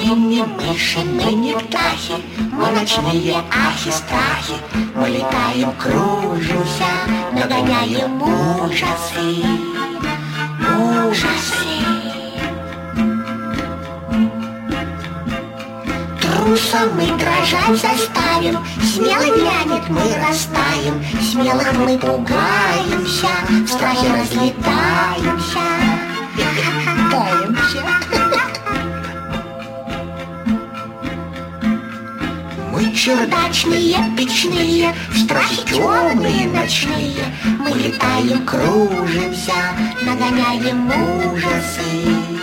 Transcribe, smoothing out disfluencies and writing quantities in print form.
не мыши, мы не птахи, мы ночные ахи-страхи. Мы летаем, кружимся, нагоняем ужасы. Ужасы. Трусом мы дрожать заставим, смелый глянет, мы растаем. Смелых мы пугаемся, в страхе разлетаемся. Таемся. Мы чердачные, печные, в страхе темные ночные. Мы летаем, кружимся, нагоняем ужасы.